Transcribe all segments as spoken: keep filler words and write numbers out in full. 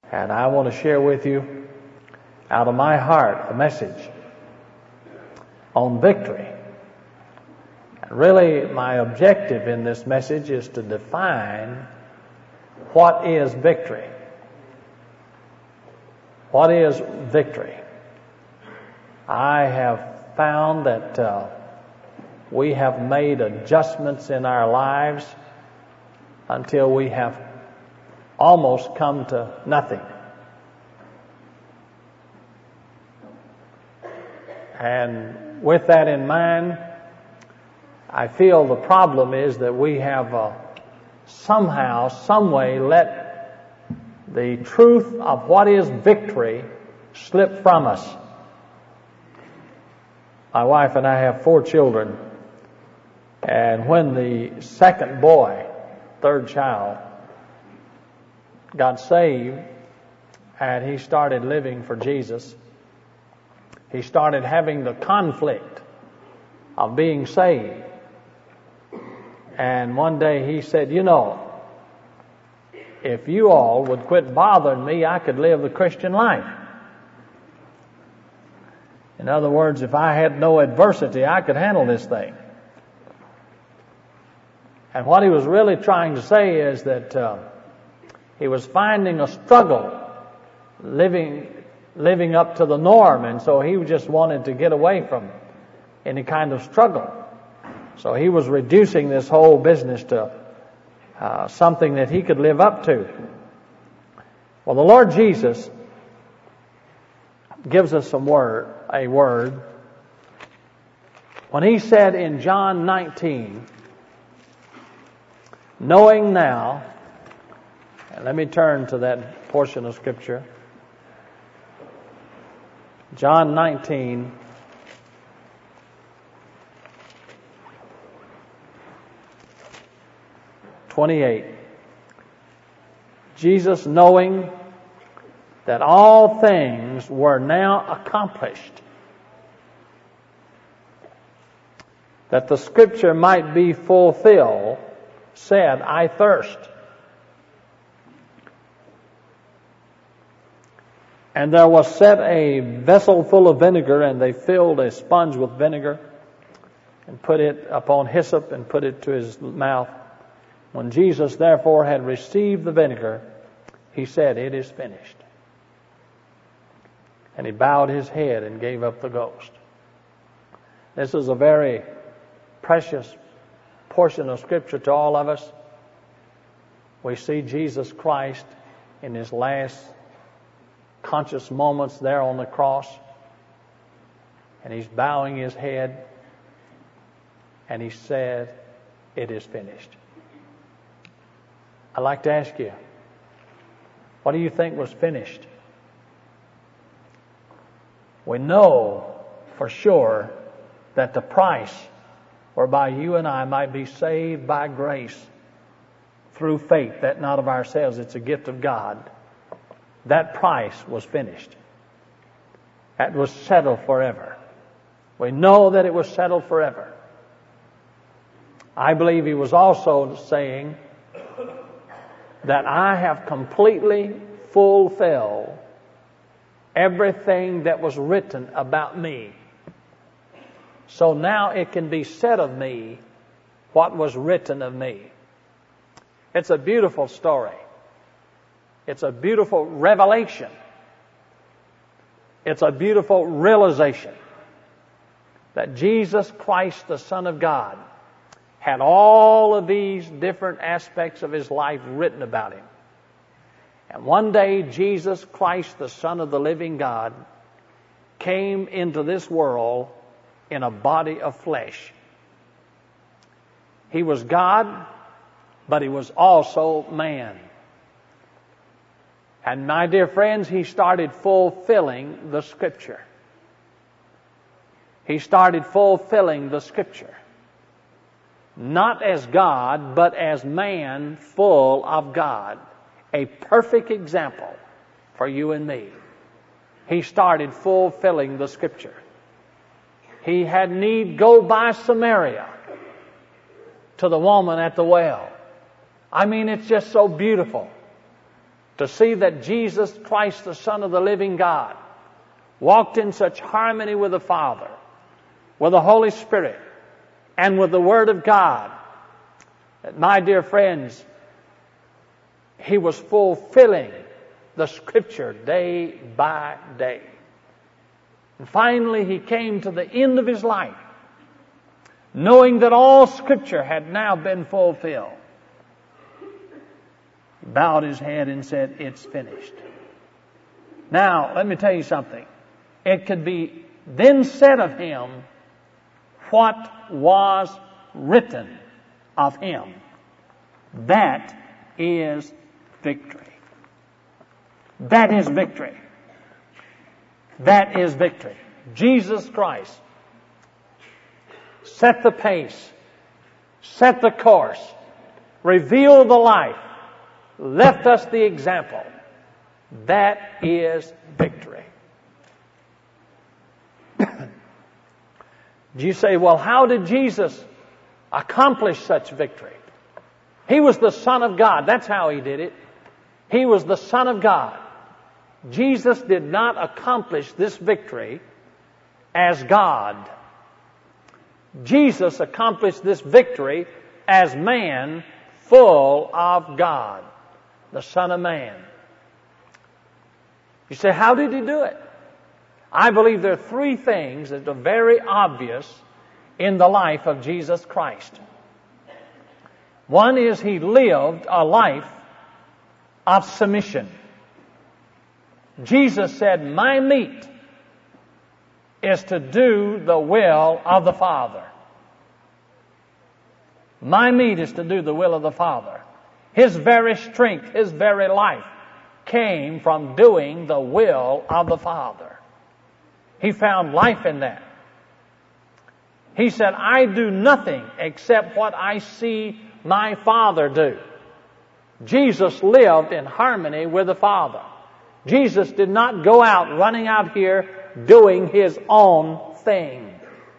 And I want to share with you, out of my heart, a message on victory. And really, my objective in this message is to define what is victory. What is victory? I have found that uh, we have made adjustments in our lives until we have almost come to nothing. And with that in mind, I feel the problem is that we have uh, somehow, some way let the truth of what is victory slip from us. My wife and I have four children, and when the second boy, third child, got saved and he started living for Jesus, he started having the conflict of being saved. And one day he said, you know, if you all would quit bothering me, I could live the Christian life. In other words, if I had no adversity, I could handle this thing. And what he was really trying to say is that uh, he was finding a struggle living living up to the norm, and so he just wanted to get away from any kind of struggle. So he was reducing this whole business to uh, something that he could live up to. Well, the Lord Jesus gives us some word, a word, when he said in John nineteen, knowing now, and let me turn to that portion of Scripture, John nineteen, twenty-eight. Jesus, knowing that all things were now accomplished, that the Scripture might be fulfilled, said, I thirst. And there was set a vessel full of vinegar, and they filled a sponge with vinegar and put it upon hyssop and put it to his mouth. When Jesus therefore had received the vinegar, he said, it is finished. And he bowed his head and gave up the ghost. This is a very precious portion of Scripture to all of us. We see Jesus Christ in his last conscious moments there on the cross, and he's bowing his head, and he said, it is finished. I'd like to ask you, what do you think was finished? We know for sure that the price whereby you and I might be saved by grace through faith, that not of ourselves, it's a gift of God, that price was finished. That was settled forever. We know that it was settled forever. I believe he was also saying that I have completely fulfilled everything that was written about me. So now it can be said of me what was written of me. It's a beautiful story. It's a beautiful revelation. It's a beautiful realization that Jesus Christ, the Son of God, had all of these different aspects of his life written about him. And one day, Jesus Christ, the Son of the living God, came into this world in a body of flesh. He was God, but he was also man. And my dear friends, he started fulfilling the Scripture. He started fulfilling the Scripture. Not as God, but as man full of God. A perfect example for you and me. He started fulfilling the Scripture. He had need go by Samaria to the woman at the well. I mean, it's just so beautiful to see that Jesus Christ, the Son of the living God, walked in such harmony with the Father, with the Holy Spirit, and with the Word of God, that, my dear friends, he was fulfilling the Scripture day by day. And finally, he came to the end of his life, knowing that all Scripture had now been fulfilled. He bowed his head and said, "It's finished." Now, let me tell you something. It could be then said of him what was written of him. That is victory. That is victory. That is victory. Jesus Christ set the pace, set the course, revealed the life, left us the example. That is victory. You say, well, how did Jesus accomplish such victory? He was the Son of God. That's how he did it. He was the Son of God. Jesus did not accomplish this victory as God. Jesus accomplished this victory as man, full of God, the Son of Man. You say, how did he do it? I believe there are three things that are very obvious in the life of Jesus Christ. One is he lived a life of submission. Jesus said, "My meat is to do the will of the Father." My meat is to do the will of the Father. His very strength, his very life came from doing the will of the Father. He found life in that. He said, "I do nothing except what I see my Father do." Jesus lived in harmony with the Father. Jesus did not go out running out here doing his own thing.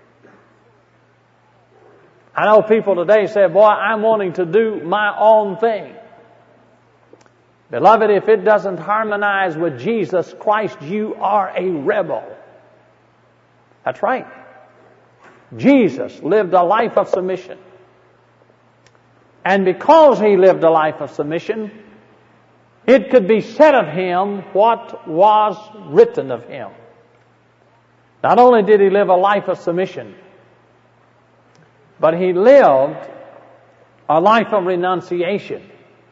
I know people today say, "Boy, I'm wanting to do my own thing." Beloved, if it doesn't harmonize with Jesus Christ, you are a rebel. That's right. Jesus lived a life of submission. And because he lived a life of submission, it could be said of him what was written of him. Not only did he live a life of submission, but he lived a life of renunciation.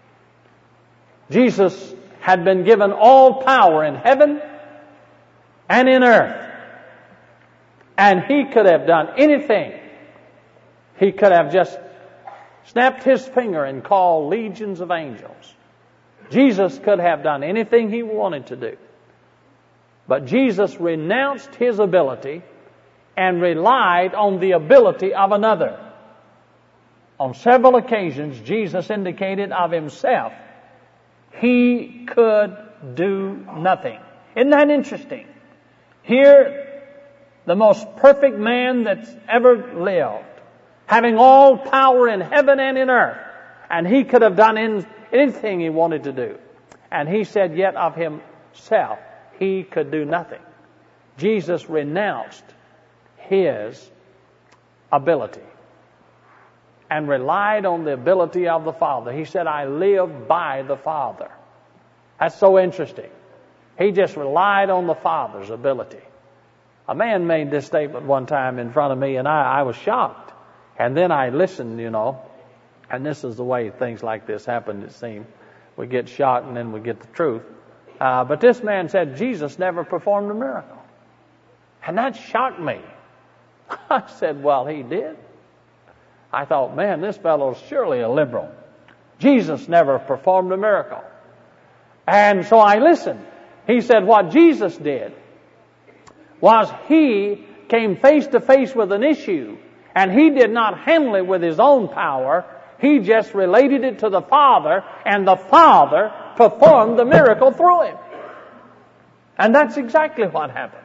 Jesus had been given all power in heaven and in earth. And he could have done anything. He could have just snapped his finger and called legions of angels. Jesus could have done anything he wanted to do. But Jesus renounced his ability and relied on the ability of another. On several occasions, Jesus indicated of himself, he could do nothing. Isn't that interesting? Here, the most perfect man that's ever lived, having all power in heaven and in earth, and he could have done anything he wanted to do. And he said yet of himself, he could do nothing. Jesus renounced his ability and relied on the ability of the Father. He said, "I live by the Father." That's so interesting. He just relied on the Father's ability. A man made this statement one time in front of me, and I, I was shocked. And then I listened, you know, and this is the way things like this happen, it seems. We get shocked and then we get the truth. Uh, but this man said Jesus never performed a miracle. And that shocked me. I said, well, he did. I thought, man, this fellow's surely a liberal. Jesus never performed a miracle. And so I listened. He said what Jesus did was he came face to face with an issue, and he did not handle it with his own power. He just related it to the Father, and the Father performed the miracle through him. And that's exactly what happened.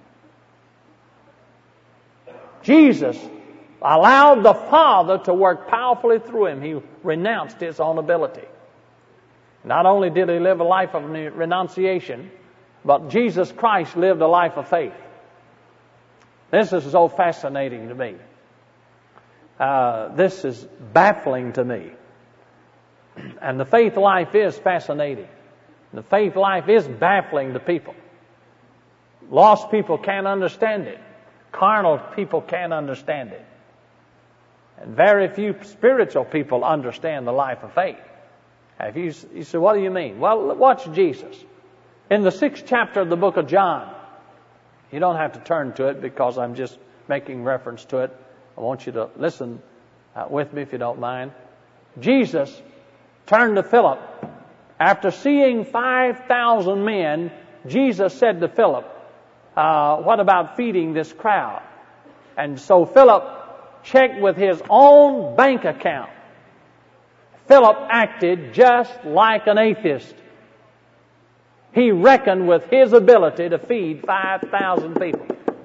Jesus allowed the Father to work powerfully through him. He renounced his own ability. Not only did he live a life of renunciation, but Jesus Christ lived a life of faith. This is so fascinating to me. Uh, this is baffling to me. And the faith life is fascinating. The faith life is baffling to people. Lost people can't understand it. Carnal people can't understand it. And very few spiritual people understand the life of faith. If you, you say, what do you mean? Well, watch Jesus. In the sixth chapter of the book of John, you don't have to turn to it because I'm just making reference to it. I want you to listen uh, with me if you don't mind. Jesus turned to Philip. After seeing five thousand men, Jesus said to Philip, uh, what about feeding this crowd? And so Philip checked with his own bank account. Philip acted just like an atheist. He reckoned with his ability to feed five thousand people.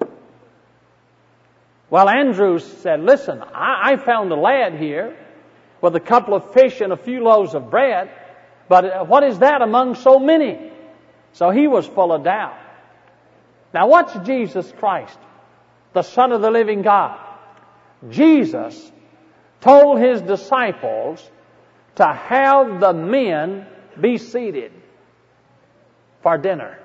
Well, Andrew said, listen, I, I found a lad here with a couple of fish and a few loaves of bread, but what is that among so many? So he was full of doubt. Now watch Jesus Christ, the Son of the living God. Jesus told his disciples to have the men be seated for dinner.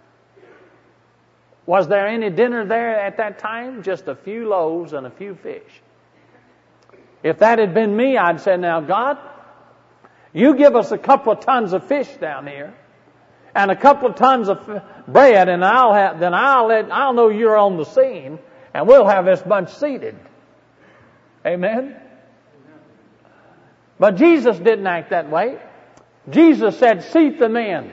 Was there any dinner there at that time? Just a few loaves and a few fish. If that had been me, I'd say, now God, you give us a couple of tons of fish down here and a couple of tons of bread, and I'll have, then I'll let, I'll know you're on the scene, and we'll have this bunch seated. Amen? But Jesus didn't act that way. Jesus said, seat the men.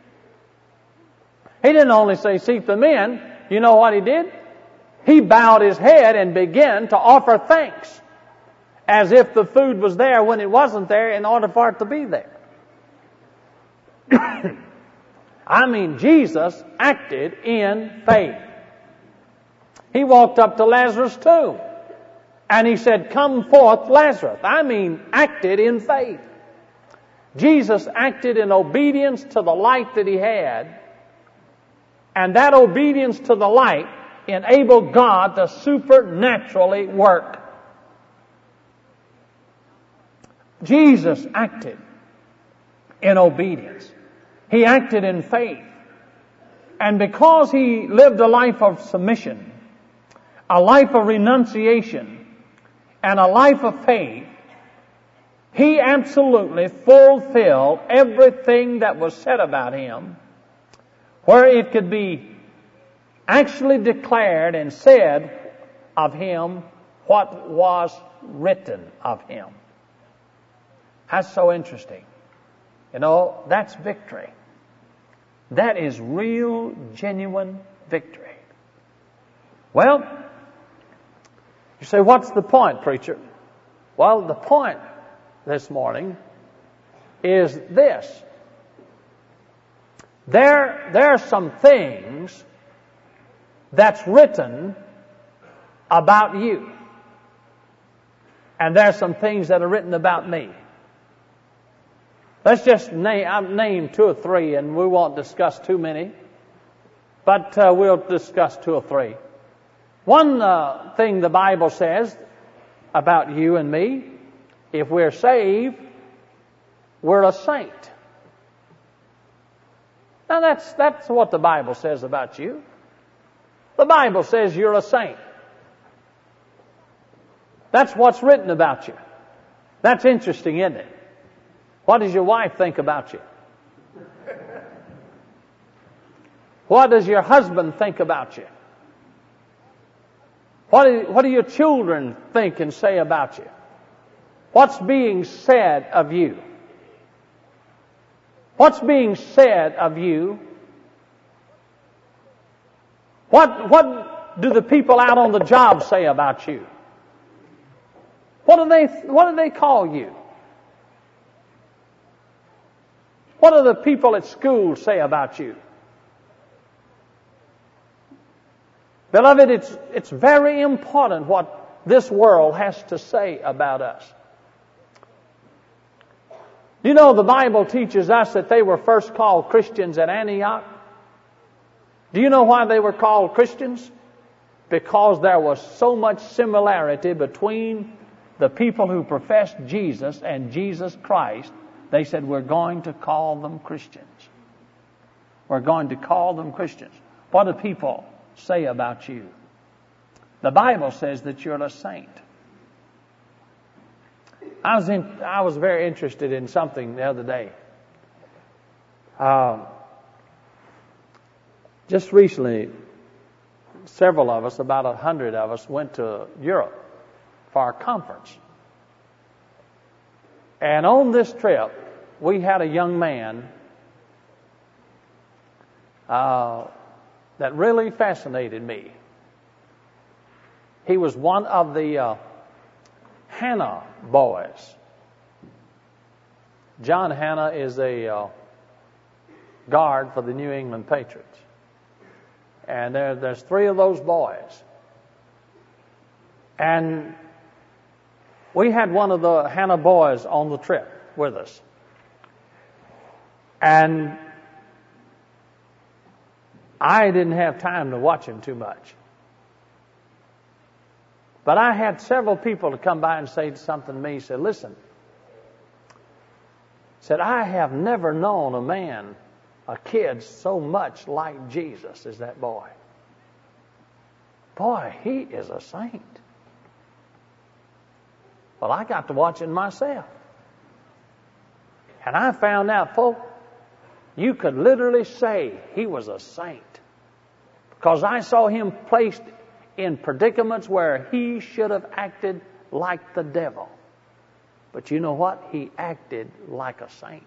He didn't only say seat the men. You know what he did? He bowed his head and began to offer thanks as if the food was there when it wasn't there in order for it to be there. I mean, Jesus acted in faith. He walked up to Lazarus' tomb and he said, come forth, Lazarus. I mean, acted in faith. Jesus acted in obedience to the light that he had, and that obedience to the light enabled God to supernaturally work. Jesus acted in obedience. He acted in faith. And because he lived a life of submission, a life of renunciation, and a life of faith, he absolutely fulfilled everything that was said about him, where it could be actually declared and said of him what was written of him. That's so interesting. You know, that's victory. That is real, genuine victory. Well, you say, what's the point, preacher? Well, the point this morning is this. There, there are some things that's written about you. And there are some things that are written about me. Let's just name, I've named two or three, and we won't discuss too many. But uh, we'll discuss two or three. One uh, thing the Bible says about you and me, if we're saved, we're a saint. Now that's, that's what the Bible says about you. The Bible says you're a saint. That's what's written about you. That's interesting, isn't it? What does your wife think about you? What does your husband think about you? What do, what do your children think and say about you? What's being said of you? What's being said of you? What, what do the people out on the job say about you? What do they, what do they call you? What do the people at school say about you? Beloved, it's, it's very important what this world has to say about us. You know, the Bible teaches us that they were first called Christians at Antioch. Do you know why they were called Christians? Because there was so much similarity between the people who professed Jesus and Jesus Christ. They said, we're going to call them Christians. We're going to call them Christians. What do people say about you? The Bible says that you're a saint. I was in, I was very interested in something the other day. Uh, just recently, several of us, about a hundred of us, went to Europe for a conference. And on this trip, we had a young man uh, that really fascinated me. He was one of the uh, Hanna boys. John Hanna is a uh, guard for the New England Patriots. And there, there's three of those boys. And we had one of the Hanna boys on the trip with us. And I didn't have time to watch him too much. But I had several people to come by and say something to me. He said, listen, said, I have never known a man, a kid, so much like Jesus as that boy. Boy, he is a saint. Well, I got to watch it myself. And I found out, folks, you could literally say he was a saint. Because I saw him placed in predicaments where he should have acted like the devil. But you know what? He acted like a saint.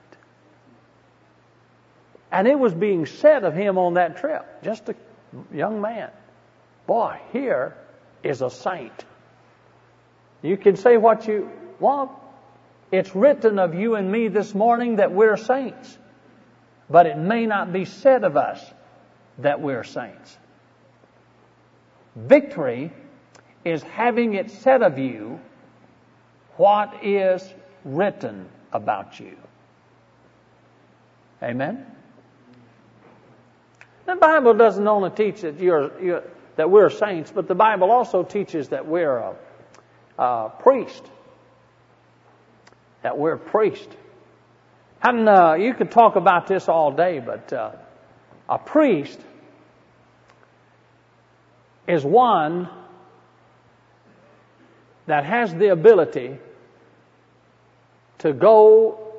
And it was being said of him on that trip, just a young man. Boy, here is a saint. You can say what you want. It's written of you and me this morning that we're saints. But it may not be said of us that we're saints. Victory is having it said of you what is written about you. Amen? The Bible doesn't only teach that you're, you're that we're saints, but the Bible also teaches that we're a, a priest. That we're a priest. And uh, you could talk about this all day, but uh, a priest is one that has the ability to go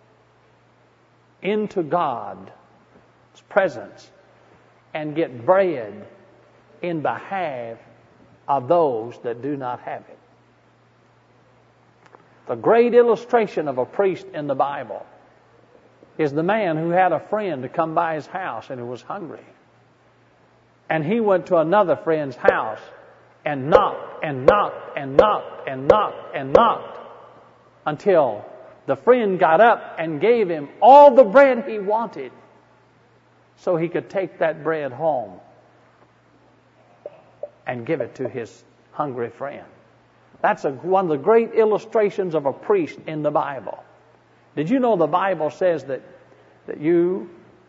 into God's presence and get bread in behalf of those that do not have it. The great illustration of a priest in the Bible is the man who had a friend to come by his house and who was hungry. And he went to another friend's house and knocked and knocked and knocked and knocked and knocked until the friend got up and gave him all the bread he wanted so he could take that bread home and give it to his hungry friend. That's a, one of the great illustrations of a priest in the Bible. Did you know the Bible says that, that you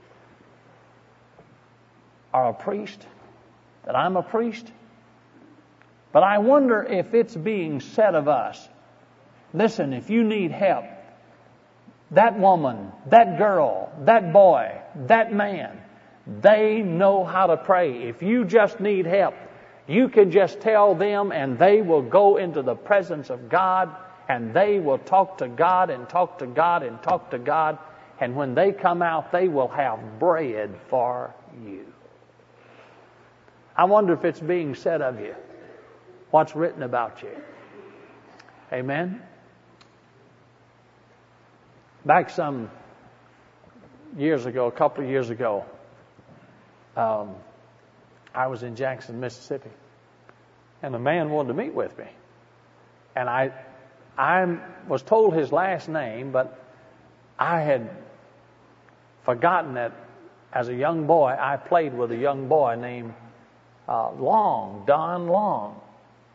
are a priest? That I'm a priest? But I wonder if it's being said of us, listen, if you need help, that woman, that girl, that boy, that man, they know how to pray. If you just need help, you can just tell them and they will go into the presence of God and they will talk to God and talk to God and talk to God. And when they come out, they will have bread for you. I wonder if it's being said of you, what's written about you. Amen? Back some years ago, a couple of years ago, um, I was in Jackson, Mississippi, and a man wanted to meet with me. And I I was told his last name, but I had forgotten that as a young boy, I played with a young boy named uh, Long, Don Long.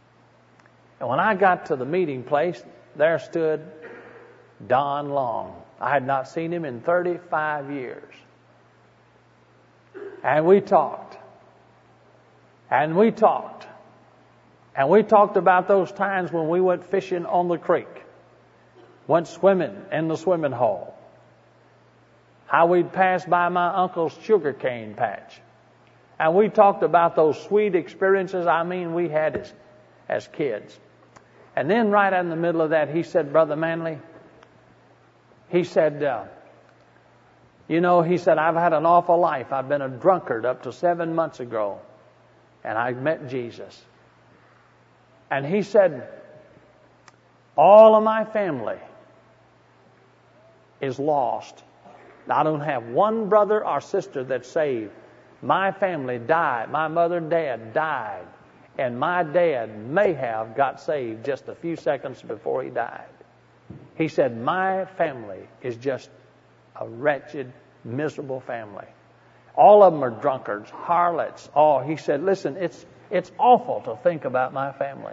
And when I got to the meeting place, there stood Don Long. I had not seen him in thirty-five years. And we talked. And we talked. And we talked about those times when we went fishing on the creek, went swimming in the swimming hole, how we'd pass by my uncle's sugarcane patch. And we talked about those sweet experiences, I mean, we had as, as kids. And then right in the middle of that, he said, Brother Manley, he said, uh, you know, he said, I've had an awful life. I've been a drunkard up to seven months ago. And I met Jesus. And he said, all of my family is lost. I don't have one brother or sister that's saved. My family died. My mother and dad died. And my dad may have got saved just a few seconds before he died. He said, my family is just a wretched, miserable family. All of them are drunkards, harlots. Oh, he said, listen, it's it's awful to think about my family.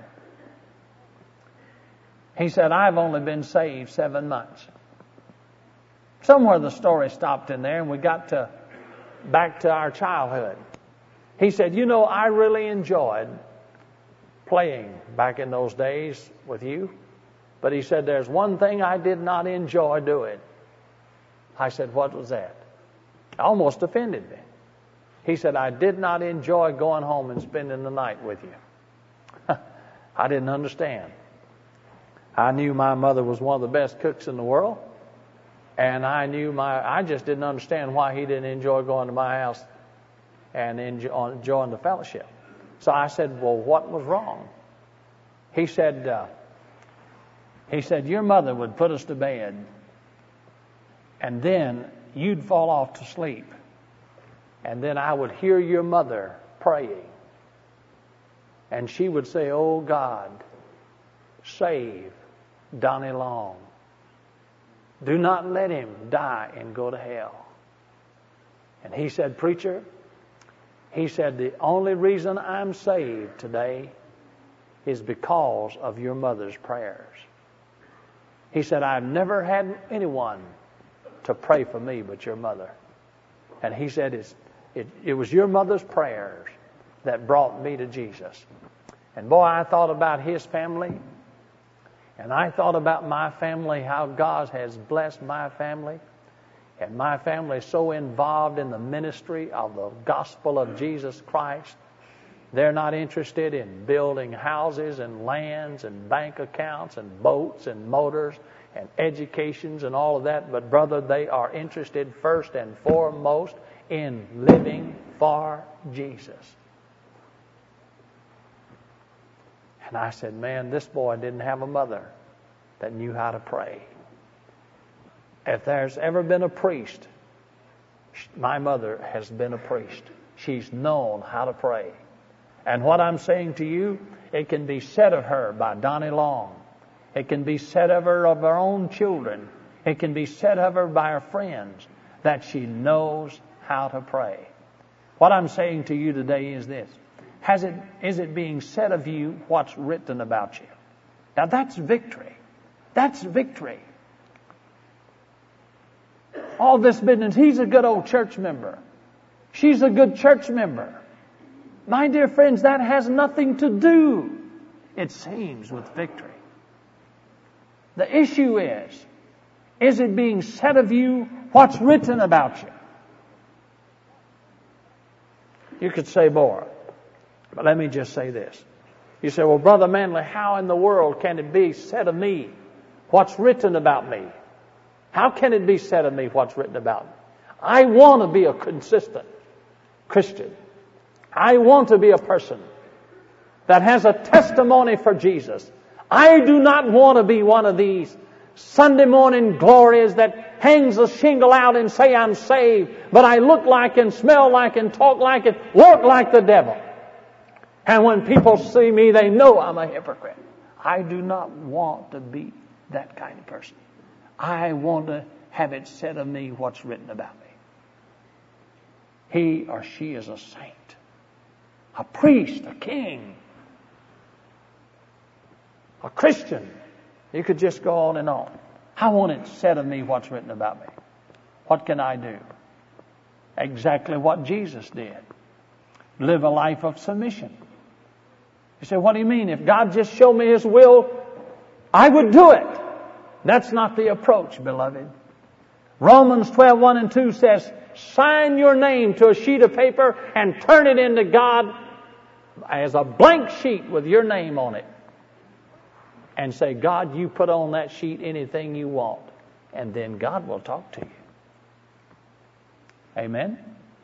He said, I've only been saved seven months. Somewhere the story stopped in there and we got to back to our childhood. He said, you know, I really enjoyed playing back in those days with you. But he said, there's one thing I did not enjoy doing. I said, what was that? It almost offended me. He said, I did not enjoy going home and spending the night with you. I didn't understand. I knew my mother was one of the best cooks in the world. And I knew my, I just didn't understand why he didn't enjoy going to my house and enjoy, enjoying the fellowship. So I said, well, what was wrong? He said, uh, he said, your mother would put us to bed and then you'd fall off to sleep. And then I would hear your mother praying. And she would say, oh God, save Donnie Long. Do not let him die and go to hell. And he said, preacher, he said, the only reason I'm saved today is because of your mother's prayers. He said, I've never had anyone to pray for me but your mother. And he said, it's, it, it was your mother's prayers that brought me to Jesus. And boy, I thought about his family. And I thought about my family, how God has blessed my family. And my family is so involved in the ministry of the gospel of Jesus Christ. They're not interested in building houses and lands and bank accounts and boats and motors and educations and all of that. But brother, they are interested first and foremost in living for Jesus. And I said, man, this boy didn't have a mother that knew how to pray. If there's ever been a priest, my mother has been a priest. She's known how to pray. And what I'm saying to you, it can be said of her by Donnie Long. It can be said of her of her own children. It can be said of her by her friends that she knows how to pray. What I'm saying to you today is this. Has it, is it being said of you what's written about you? Now that's victory. That's victory. All this business, he's a good old church member. She's a good church member. My dear friends, that has nothing to do, it seems, with victory. The issue is, is it being said of you what's written about you? You could say more, but let me just say this. You say, well, Brother Manley, how in the world can it be said of me what's written about me? How can it be said of me what's written about me? I want to be a consistent Christian. I want to be a person that has a testimony for Jesus. I do not want to be one of these Sunday morning glories that hangs a shingle out and say I'm saved, but I look like and smell like and talk like and walk like the devil. And when people see me, they know I'm a hypocrite. I do not want to be that kind of person. I want to have it said of me what's written about me. He or she is a saint, a priest, a king, a Christian. You could just go on and on. I want it said of me what's written about me. What can I do? Exactly what Jesus did. Live a life of submission. You say, what do you mean? If God just showed me His will, I would do it. That's not the approach, beloved. Romans twelve, one and two says, sign your name to a sheet of paper and turn it into God as a blank sheet with your name on it. And say, God, you put on that sheet anything you want. And then God will talk to you. Amen?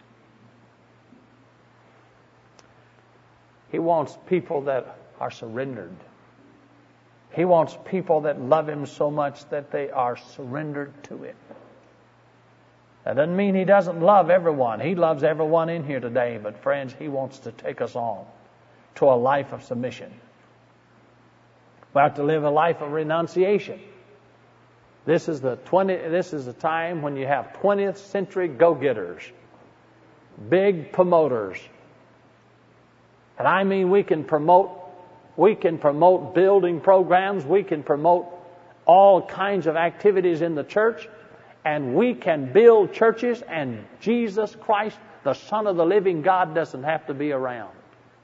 He wants people that are surrendered. He wants people that love Him so much that they are surrendered to it. That doesn't mean He doesn't love everyone. He loves everyone in here today. But friends, He wants to take us on to a life of submission. We have to live a life of renunciation. This is the twenty. This is the time when you have twentieth century go-getters, big promoters, and I mean we can promote. We can promote building programs. We can promote all kinds of activities in the church, and we can build churches. And Jesus Christ, the Son of the Living God, doesn't have to be around.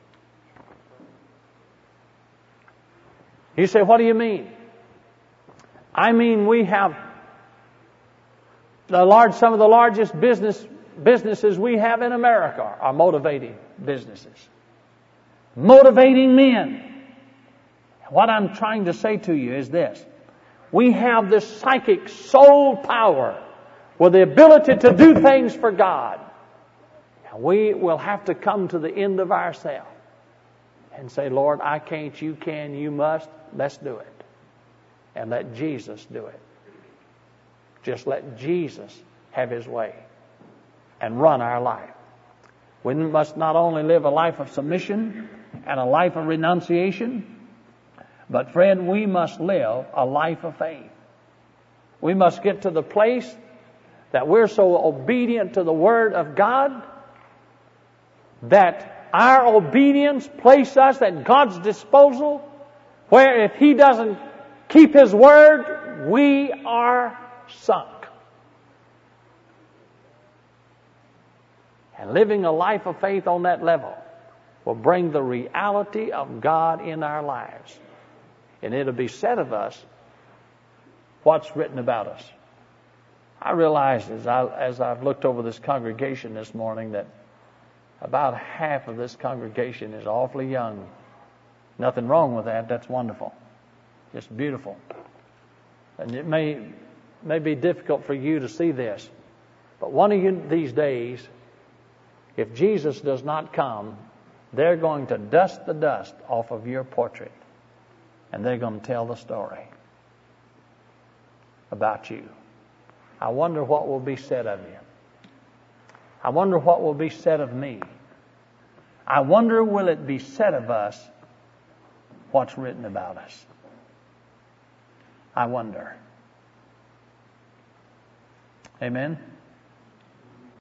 You say, what do you mean? I mean we have the large, some of the largest business businesses we have in America are motivating businesses. Motivating men. What I'm trying to say to you is this. We have this psychic soul power with the ability to do things for God. We will have to come to the end of ourselves and say, Lord, I can't, you can, you must. Let's do it. And let Jesus do it. Just let Jesus have His way and run our life. We must not only live a life of submission and a life of renunciation, but friend, we must live a life of faith. We must get to the place that we're so obedient to the Word of God that our obedience places us at God's disposal, where if He doesn't keep His word, we are sunk. And living a life of faith on that level will bring the reality of God in our lives. And it'll be said of us what's written about us. I realize as, I, as I've looked over this congregation this morning that about half of this congregation is awfully young. Nothing wrong with that. That's wonderful. Just beautiful. And it may, may be difficult for you to see this. But one of you, these days, if Jesus does not come, they're going to dust the dust off of your portrait. And they're going to tell the story about you. I wonder what will be said of you. I wonder what will be said of me. I wonder will it be said of us what's written about us. I wonder. Amen.